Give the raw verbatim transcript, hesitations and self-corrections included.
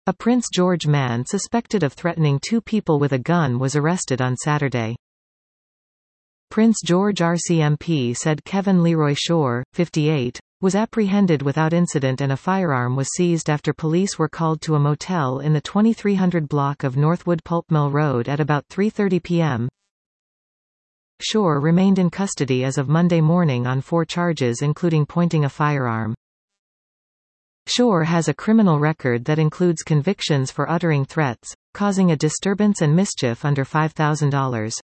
A Prince George man suspected of threatening two people with a gun was arrested on Saturday. Prince George R C M P said Kevin Leroy Shore, fifty-eight, was apprehended without incident and a firearm was seized after police were called to a motel in the twenty-three hundred block of Northwood Pulpmill Road at about three thirty p m Shore remained in custody as of Monday morning on four charges including pointing a firearm. Shore has a criminal record that includes convictions for uttering threats, causing a disturbance and mischief under five thousand dollars.